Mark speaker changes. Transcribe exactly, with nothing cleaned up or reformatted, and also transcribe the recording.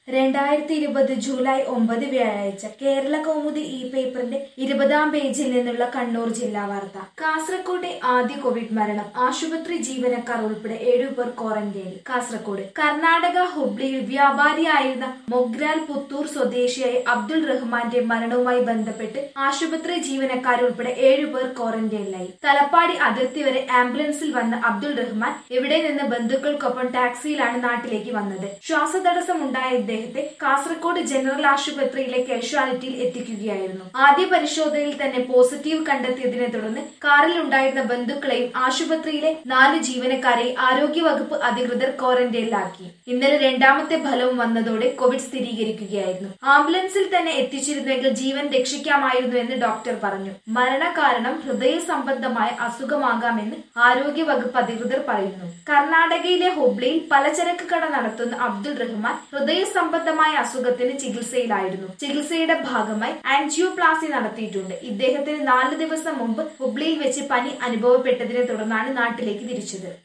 Speaker 1: രണ്ടായിരത്തി ഇരുപത് ജൂലൈ ഒമ്പത് വ്യാഴാഴ്ച കേരള കൗമുദി ഈ പേപ്പറിന്റെ ഇരുപതാം പേജിൽ നിന്നുള്ള കണ്ണൂർ ജില്ലാ വാർത്ത. കാസർകോട്ടെ ആദ്യ കോവിഡ് മരണം. ആശുപത്രി ജീവനക്കാർ ഉൾപ്പെടെ ഏഴുപേർ ക്വാറന്റൈനിൽ. കാസർകോട് കർണാടക ഹുബ്ലിയിൽ വ്യാപാരിയായിരുന്ന മൊഗ്രാൽ പുത്തൂർ സ്വദേശിയായ അബ്ദുൾ റഹ്മാന്റെ മരണവുമായി ബന്ധപ്പെട്ട് ആശുപത്രി ജീവനക്കാരുൾപ്പെടെ ഏഴുപേർ ക്വാറന്റൈനിലായി. തലപ്പാടി അതിർത്തി വരെ ആംബുലൻസിൽ വന്ന അബ്ദുൾ റഹ്മാൻ ഇവിടെ നിന്ന് ബന്ധുക്കൾക്കൊപ്പം ടാക്സിയിലാണ് നാട്ടിലേക്ക് വന്നത്. ശ്വാസതടസ്സമുണ്ടായ ഇദ്ദേഹത്തെ കാസർകോട് ജനറൽ ആശുപത്രിയിലെ കാഷ്വാലിറ്റിയിൽ എത്തിക്കുകയായിരുന്നു. ആദ്യ പരിശോധനയിൽ തന്നെ പോസിറ്റീവ് കണ്ടെത്തിയതിനെ തുടർന്ന് കാറിൽ ഉണ്ടായിരുന്ന ബന്ധുക്കളെയും ആശുപത്രിയിലെ നാല് ജീവനക്കാരെയും ആരോഗ്യവകുപ്പ് അധികൃതർ ക്വാറന്റൈനിലാക്കി. ഇന്നലെ രണ്ടാമത്തെ ഫലവും വന്നതോടെ കോവിഡ് സ്ഥിരീകരിക്കുകയായിരുന്നു. ആംബുലൻസിൽ തന്നെ എത്തിച്ചിരുന്നെങ്കിൽ ജീവൻ രക്ഷിക്കാമായിരുന്നു എന്ന് ഡോക്ടർ പറഞ്ഞു. മരണകാരണം ഹൃദയ സംബന്ധമായ അസുഖമാകാമെന്ന് ആരോഗ്യവകുപ്പ് അധികൃതർ പറയുന്നു. കർണാടകയിലെ ഹുബ്ലിയിൽ പലചരക്ക് കട നടത്തുന്ന അബ്ദുൾ റഹ്മാൻ ഹൃദയ സംബന്ധമായ അസുഖത്തിന് ചികിത്സയിലായിരുന്നു. ചികിത്സയുടെ ഭാഗമായി ആൻജിയോപ്ലാസ്റ്റി നടത്തിയിട്ടുണ്ട്. ഇദ്ദേഹത്തിന് നാല് ദിവസം മുമ്പ് ഹുബ്ലിയിൽ വെച്ച് പനി അനുഭവപ്പെട്ടതിനെ തുടർന്നാണ് നാട്ടിലേക്ക് തിരിച്ചത്.